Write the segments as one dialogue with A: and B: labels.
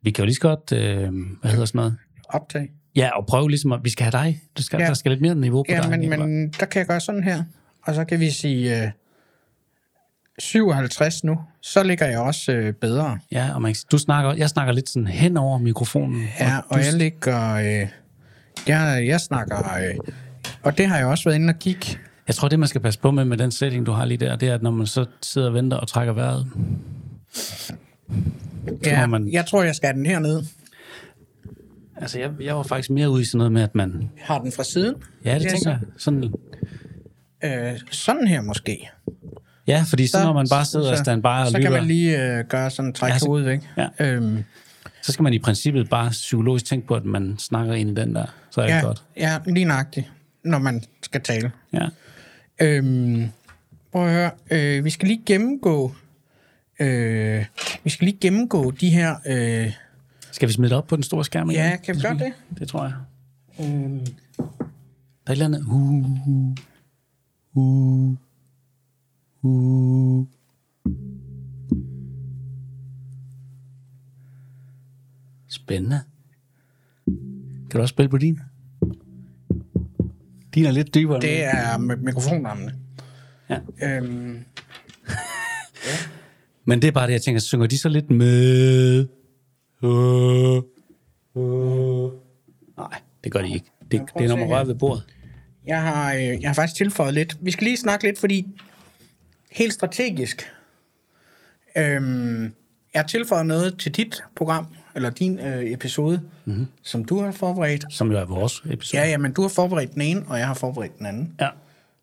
A: Vi kan jo lige så godt, hvad hedder sådan noget?
B: Optag.
A: Ja, og prøve ligesom, at vi skal have dig. Der skal lidt mere niveau på dig.
B: Ja, men der kan jeg gøre sådan her. Og så kan vi sige 57 nu. Så ligger jeg også bedre.
A: Ja, og jeg snakker lidt sådan hen over mikrofonen.
B: Ja, og jeg ligger... jeg snakker... og det har jeg også været inde og kigge.
A: Jeg tror, det man skal passe på med den setting, du har lige der, det er, at når man så sidder og venter og trækker vejret...
B: Jeg tror, jeg skal have den hernede.
A: Altså, jeg var faktisk mere ude i sådan noget med, at man...
B: Har den fra siden?
A: Ja, det tænker jeg. Sådan...
B: Sådan her måske.
A: Ja, fordi så når man bare sidder og standby og
B: så
A: lytter...
B: kan man lige gøre sådan, trække hovedet væk.
A: Ja. Så skal man i princippet bare psykologisk tænke på, at man snakker ind i den der. Så er det godt. Ja,
B: lige nøjagtigt, når man skal tale.
A: Ja.
B: Prøv at høre. Vi skal lige gennemgå de her...
A: Skal vi smide det op på den store skærm igen?
B: Ja, kan vi gøre det?
A: Det tror jeg. Der er et eller andet... Spændende. Kan du også spille på din? Din er lidt dybere.
B: Det er med mikrofonarmene.
A: Ja. Men det er bare det, jeg tænker, synger de så lidt med? Nej, det gør de ikke. Det er når man rører ved bordet.
B: Jeg har faktisk tilføjet lidt. Vi skal lige snakke lidt, fordi helt strategisk, jeg har tilføjet noget til dit program, eller din episode, som du har forberedt.
A: Som jo er vores episode.
B: Ja, men du har forberedt den ene, og jeg har forberedt den anden.
A: Ja.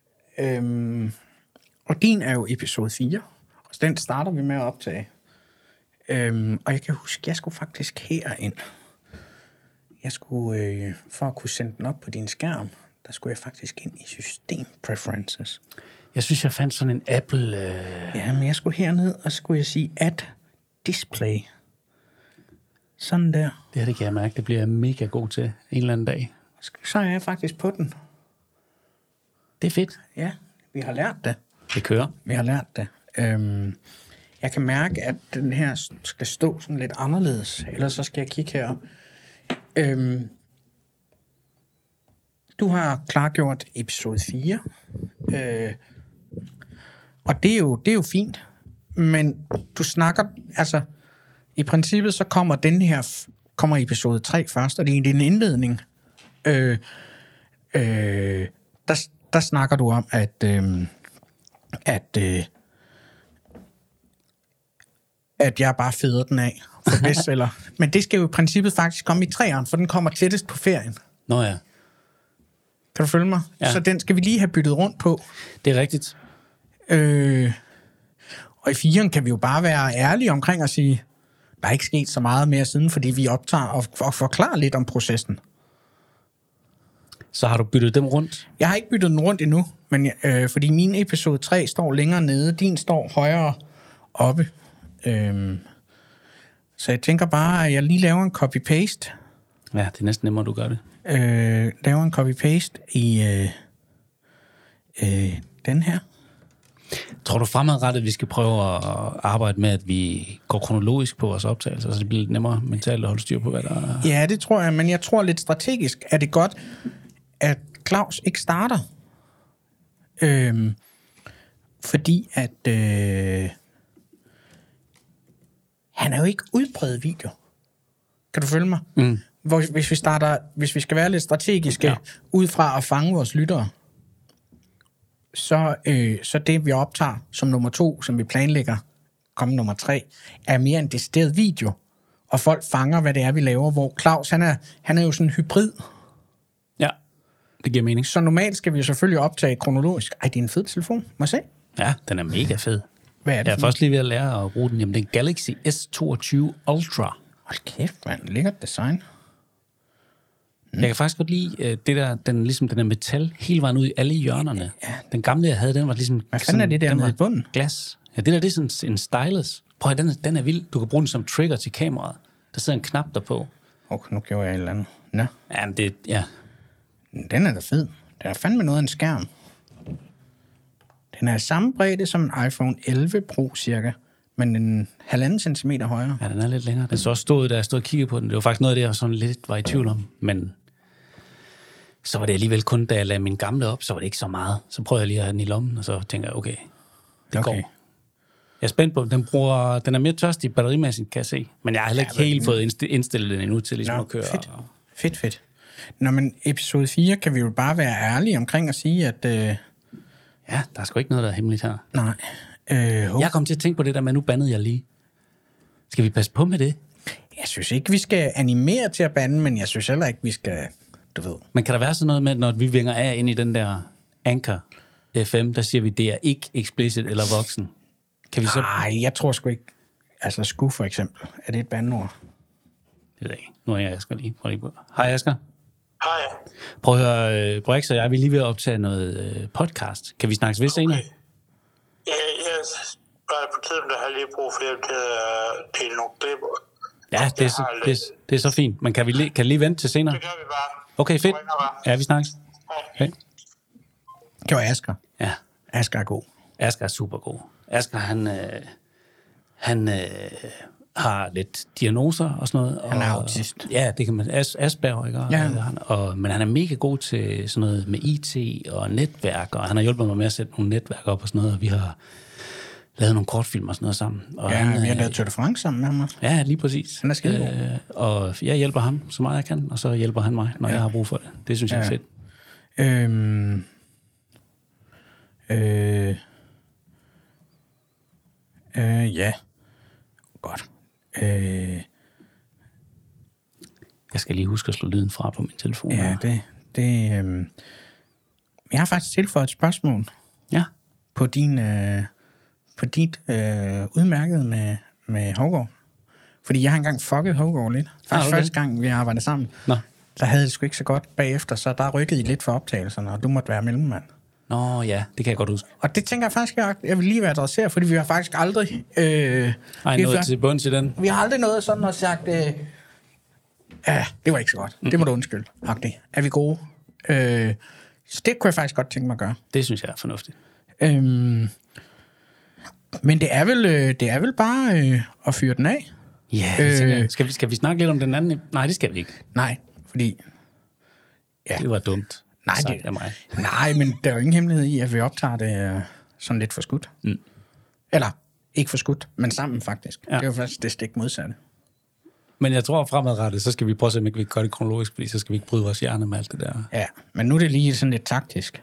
B: Og din er jo episode 4, og den starter vi med at optage. Og jeg kan huske, jeg skulle faktisk herind. Jeg skulle, for at kunne sende den op på din skærm, der skulle jeg faktisk ind i System Preferences.
A: Jeg synes, jeg fandt sådan en Apple...
B: Ja, men jeg skulle herned, og så skulle jeg sige Add Display. Sådan der.
A: Det kan jeg mærke, det bliver jeg mega god til en eller anden dag.
B: Så er jeg faktisk på den.
A: Det er fedt.
B: Ja, vi har lært det.
A: Det kører.
B: Vi har lært det. Jeg kan mærke, at den her skal stå sådan lidt anderledes. Ellers så skal jeg kigge her. Du har klargjort episode 4. Og det er jo fint. Men du snakker... Altså, i princippet så kommer episode 3 først, og det er din indledning. Der snakker du om, at jeg bare feder den af for bestseller. Men det skal jo i princippet faktisk komme i 3'eren, for den kommer tættest på ferien.
A: Nå ja.
B: Kan du følge mig? Ja. Så den skal vi lige have byttet rundt på.
A: Det er rigtigt.
B: Og i 4'eren kan vi jo bare være ærlige omkring at sige, der er ikke sket så meget mere siden, fordi vi optager og forklarer lidt om processen.
A: Så har du byttet dem rundt?
B: Jeg har ikke byttet den rundt endnu, men fordi min episode 3 står længere nede, din står højere oppe. Så jeg tænker bare, at jeg lige laver en copy-paste.
A: Ja, det er næsten nemmere, du gør det.
B: Laver en copy-paste i den her.
A: Tror du fremadrettet, vi skal prøve at arbejde med, at vi går kronologisk på vores optagelser, så det bliver lidt nemmere mentalt at holde styr på, hvad der er?
B: Ja, det tror jeg, men jeg tror lidt strategisk, er det godt, at Claus ikke starter. Fordi at han er jo ikke udbredt video. Kan du følge mig? Mm. Hvis vi skal være lidt strategiske, ud fra at fange vores lyttere, så det, vi optager som nummer 2, som vi planlægger, komme nummer 3, er mere en decideret video, og folk fanger, hvad det er, vi laver, hvor Claus, han er jo sådan en hybrid.
A: Ja, det giver mening.
B: Så normalt skal vi jo selvfølgelig optage kronologisk. Ej, det er en fed telefon. Må jeg se?
A: Ja, den er mega fed.
B: Hvad er det?
A: Jeg er først lige ved at lære at bruge den. Jamen, det er en Galaxy S22 Ultra.
B: Hold kæft, man. Lækkert design.
A: Jeg kan faktisk godt lide det der, den er metal hele vejen ud i alle hjørnerne. Ja. Den gamle, jeg havde, den var ligesom...
B: Hvad fanden er det der nede i bunden?
A: Glas. Ja, det er sådan en stylus. Prøv at den er vild. Du kan bruge den som trigger til kameraet. Der sidder en knap der på.
B: Okay, nu gjorde jeg et eller andet. Nå.
A: Jamen, det... Ja.
B: Den er da fed. Der er fandme noget af en skærm. Den er samme bredde som en iPhone 11 Pro cirka, Men en 1,5 centimeter højere.
A: Ja, den er lidt længere. Den så også stod, da jeg stod og kiggede på den. Det var faktisk noget af det, jeg sådan lidt var i tvivl om. Men så var det alligevel kun, da jeg lagde min gamle op, så var det ikke så meget. Så prøvede jeg lige at have den i lommen, og så tænker jeg, okay, det går. Jeg er spændt på, den er mere tørstig batterimæssigt, kan jeg se. Men jeg har heller ikke helt fået indstillet den endnu til ligesom at køre.
B: Fedt. Nå, men episode 4 kan vi jo bare være ærlige omkring at sige, at...
A: Ja, der er sgu ikke noget, der er hemmeligt her.
B: Nej.
A: Jeg kom til at tænke på det der, men nu bandede jeg lige. Skal vi passe på med det?
B: Jeg synes ikke, vi skal animere til at bande, men jeg synes heller ikke, vi skal... Du ved.
A: Men kan der være sådan noget med, når vi vinger af ind i den der Anchor FM, der siger vi, det er ikke explicit eller voksen? Kan vi så...
B: Nej, jeg tror sgu ikke... Altså, sku for eksempel. Er det et bandord?
A: Det ved jeg ikke. Nu er jeg Asger lige. Hej Asger.
C: Hej.
A: Prøv at høre, Brix og jeg vil lige ved at optage noget podcast. Kan vi snakkes ved senere?
C: Ja, jeg er på tiden, der har lige brug for hjælp til at dele nogle klipper.
A: Ja, det er så fint. Men kan vi lige vente til senere?
C: Det gør vi bare.
A: Okay, fedt. Ja, vi snakkes.
C: Hej.
B: Det var Asger.
A: Ja.
B: Asger er god.
A: Asger er super god. Asger, han har lidt diagnoser og sådan noget.
B: Han er autist.
A: Ja, det kan man. Asperger, ikke?
B: Ja.
A: Men han er mega god til sådan noget med IT og netværk, og han har hjulpet mig med at sætte nogle netværk op og sådan noget, og vi har lavet nogle kortfilm og sådan noget sammen. Og
B: ja, vi har lavet Tour de France sammen med ham også.
A: Ja, lige præcis.
B: Han er skidegod.
A: Og jeg hjælper ham så meget jeg kan, og så hjælper han mig, når jeg har brug for det. Det synes jeg er fedt.
B: Ja. Godt.
A: Jeg skal lige huske at slå lyden fra på min telefon.
B: Ja, jeg har faktisk tilføjet et spørgsmål.
A: Ja.
B: På dit udmærket med Hovgaard. Fordi jeg har engang fucket Hovgaard lidt. Faktisk første gang, vi arbejdede sammen.
A: Nå.
B: Der havde det sgu ikke så godt bagefter, så der rykkede I lidt for optagelserne, og du måtte være mellemmand.
A: Nå ja, det kan jeg godt huske.
B: Og det tænker jeg faktisk, jeg vil lige være adresseret, fordi vi har faktisk aldrig...
A: nået til bunds i den.
B: Vi har aldrig noget sådan og sagt... ja, det var ikke så godt. Det må du undskylde. Okay. Er vi gode? Så det kunne jeg faktisk godt tænke mig at gøre.
A: Det synes jeg er fornuftigt.
B: Men det er vel bare at fyre den af.
A: Ja, skal vi snakke lidt om den anden? Nej, det skal vi ikke.
B: Nej, fordi...
A: Ja. Det var dumt.
B: Nej, men der er jo ingen hemmelighed i, at vi optager det sådan lidt for skudt.
A: Mm.
B: Eller, ikke for skudt, men sammen faktisk.
A: Ja.
B: Det er jo faktisk det stik modsatte.
A: Men jeg tror fremadrettet, så skal vi prøve at se, om vi kan gøre det kronologisk, fordi så skal vi ikke bryde vores hjerne med alt det der.
B: Ja, men nu er det lige sådan lidt taktisk.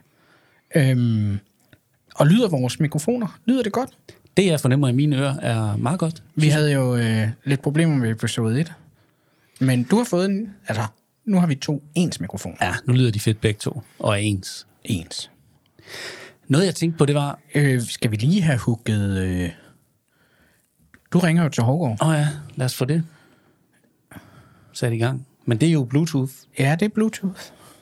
B: Og lyder vores mikrofoner? Lyder det godt?
A: Det, jeg fornemmer i mine ører, er meget godt.
B: Vi havde jo lidt problemer med episode 1. Men du har fået en... Altså, nu har vi 2 ens mikrofoner.
A: Ja, nu lyder de fedt begge to, og er ens.
B: Ens.
A: Noget, jeg tænkte på, det var...
B: skal vi lige have hugget... Du ringer jo til Hovgaard.
A: Ja, lad os få det sat i gang. Men det er jo Bluetooth.
B: Ja, det er Bluetooth.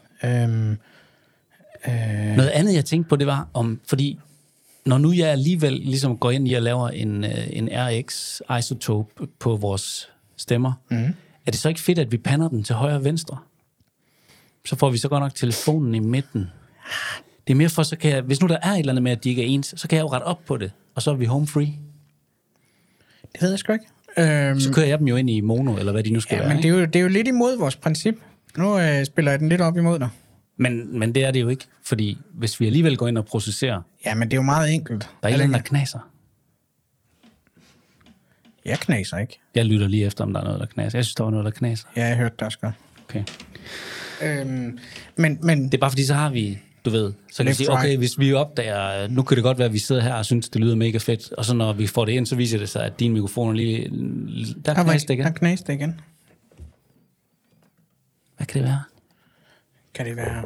A: Noget andet, jeg tænkte på, det var om... Fordi når nu jeg alligevel ligesom går ind i at lave en RX-isotope på vores stemmer, er det så ikke fedt, at vi pander den til højre og venstre? Så får vi så godt nok telefonen i midten. Det er mere for, så kan jeg... Hvis nu der er et eller andet med, at de ikke er ens, så kan jeg jo rette op på det. Og så er vi home free.
B: Det ved jeg sgu ikke.
A: Så kører jeg dem jo ind i mono, eller hvad de nu skal være.
B: Men det er jo lidt imod vores princip. Nu spiller jeg den lidt op imod dig.
A: Men det er det jo ikke, fordi hvis vi alligevel går ind og processerer...
B: Ja, men det er jo meget enkelt.
A: Der er en, der knaser.
B: Jeg knaser ikke.
A: Jeg lytter lige efter, om der er noget, der knaser. Jeg synes, der var noget, der knaser.
B: Ja, jeg hørte det også godt.
A: Okay.
B: Men...
A: Det er bare fordi, så har vi... Du ved, så kan vi sige, okay, hvis vi opdager, nu kan det godt være, at vi sidder her og synes, det lyder mega fedt, og så når vi får det ind, så viser det sig, at din mikrofon er lige... Der knæste det igen.
B: Der knæste det igen.
A: Hvad kan det være?
B: Kan det være...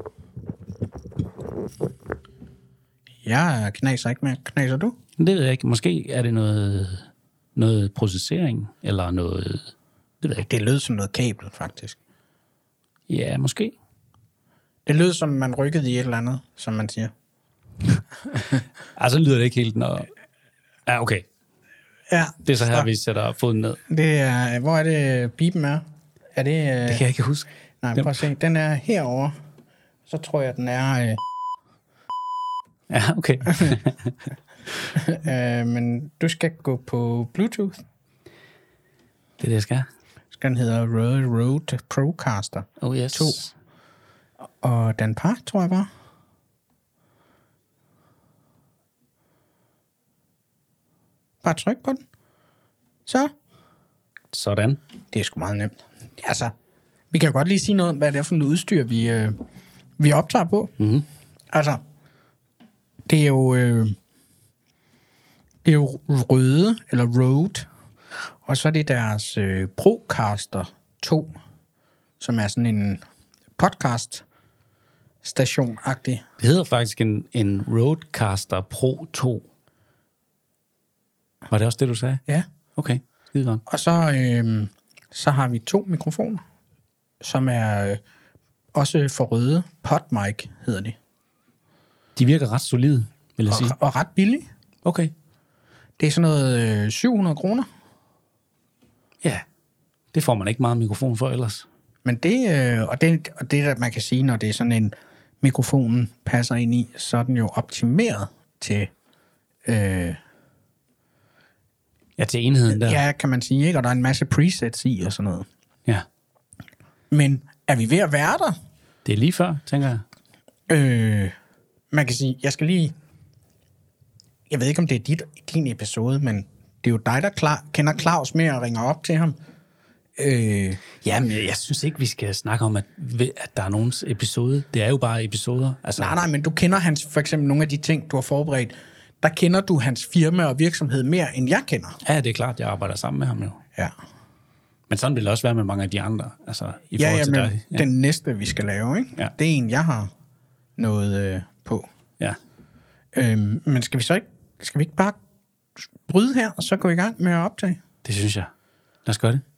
B: Jeg knaser ikke mere. Knaser du?
A: Det ved jeg ikke. Måske er det noget processering, eller noget... Det ved jeg ikke.
B: Det lød som noget kabel, faktisk.
A: Ja, måske.
B: Det lød som, man rykkede i et eller andet, som man siger.
A: Altså lyder det ikke helt, når... Ja, okay.
B: Ja.
A: Det er så her, vi sætter foden ned.
B: Det er... Hvor er det, biben er? Er det...
A: Det kan jeg ikke huske.
B: Nej, prøv at se. Den er herovre. Så tror jeg, den er...
A: Ja, okay.
B: Men du skal gå på Bluetooth.
A: Det er det, jeg skal.
B: Den hedder Rode Procaster
A: Oh yes.
B: 2. Og den par, tror jeg var. Bare tryk på den. Så.
A: Sådan.
B: Det er sgu meget nemt. Altså, vi kan jo godt lige sige noget om, hvad det er for noget udstyr, vi optager på.
A: Mm-hmm.
B: Altså, det er jo Rode, eller Rode, og så er det deres Procaster 2, som er sådan en podcast-station-agtig.
A: Det hedder faktisk en Rodecaster Pro 2. Var det også det, du sagde?
B: Ja.
A: Okay, skide godt.
B: Og så har vi 2 mikrofoner, som er også for Rode. PodMic hedder de.
A: De virker ret solide, vil jeg sige.
B: Og ret billige.
A: Okay.
B: Det er sådan noget 700 kroner.
A: Ja, det får man ikke meget mikrofon for ellers.
B: Men det, der man kan sige, når det er sådan en mikrofonen passer ind i, så er den jo optimeret til...
A: Ja, til enheden der.
B: Ja, kan man sige, ikke? Og der er en masse presets i og sådan noget.
A: Ja.
B: Men er vi ved at være der?
A: Det er lige før, tænker jeg.
B: Man kan sige, jeg ved ikke, om det er din episode, men det er jo dig, der kender Claus mere og ringer op til ham.
A: Jamen, jeg synes ikke, vi skal snakke om, at der er nogens episode. Det er jo bare episoder. Altså...
B: Nej, men du kender for eksempel nogle af de ting, du har forberedt. Der kender du hans firma og virksomhed mere, end jeg kender.
A: Ja, det er klart, jeg arbejder sammen med ham jo.
B: Ja.
A: Men sådan vil det også være med mange af de andre. Altså, i forhold til dig.
B: Ja, den næste, vi skal lave, ikke?
A: Ja.
B: Det er en, jeg har noget på.
A: Ja.
B: Men skal vi ikke bare bryde her, og så gå i gang med at optage?
A: Det synes jeg. Lad os gøre det.